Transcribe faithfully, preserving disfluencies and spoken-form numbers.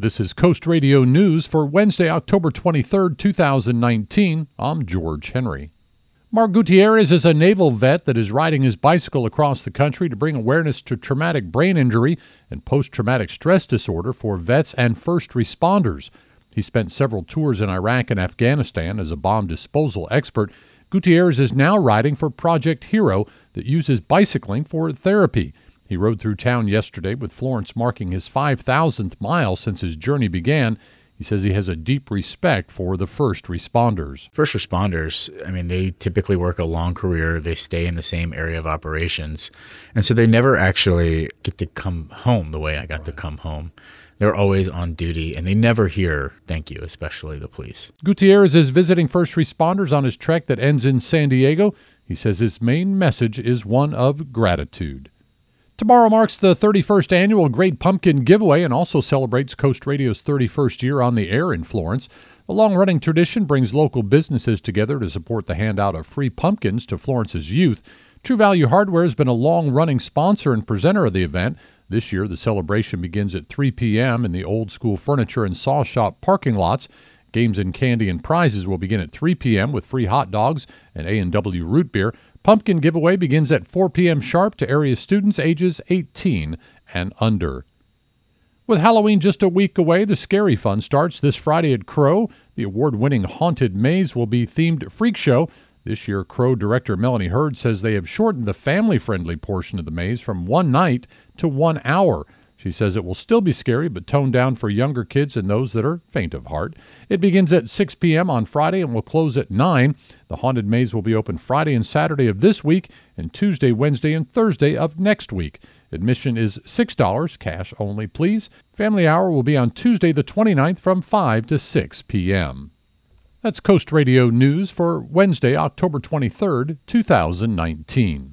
This is Coast Radio News for Wednesday, October twenty-third, two thousand nineteen. I'm George Henry. Mark Gutierrez is a naval vet that is riding his bicycle across the country to bring awareness to traumatic brain injury and post-traumatic stress disorder for vets and first responders. He spent several tours in Iraq and Afghanistan as a bomb disposal expert. Gutierrez is now riding for Project Hero that uses bicycling for therapy. He rode through town yesterday with Florence marking his five thousandth mile since his journey began. He says he has a deep respect for the first responders. First responders, I mean, they typically work a long career. They stay in the same area of operations. And so they never actually get to come home the way I got to come home. They're always on duty, and they never hear thank you, especially the police. Gutierrez is visiting first responders on his trek that ends in San Diego. He says his main message is one of gratitude. Tomorrow marks the thirty-first annual Great Pumpkin Giveaway and also celebrates Coast Radio's thirty-first year on the air in Florence. The long-running tradition brings local businesses together to support the handout of free pumpkins to Florence's youth. True Value Hardware has been a long-running sponsor and presenter of the event. This year, the celebration begins at three p.m. in the Old School Furniture and Saw Shop parking lots. Games and candy and prizes will begin at three p.m. with free hot dogs and A and W root beer. Pumpkin giveaway begins at four p.m. sharp to area students ages eighteen and under. With Halloween just a week away, the Scary Fun starts this Friday at Crow. The award-winning Haunted Maze will be themed freak show. This year, Crow director Melanie Hurd says they have shortened the family-friendly portion of the maze from one night to one hour. She says it will still be scary, but toned down for younger kids and those that are faint of heart. It begins at six p.m. on Friday and will close at nine. The Haunted Maze will be open Friday and Saturday of this week and Tuesday, Wednesday, and Thursday of next week. Admission is six dollars, cash only, please. Family Hour will be on Tuesday the twenty-ninth from five to six p.m. That's Coast Radio News for Wednesday, October twenty-third, two thousand nineteen.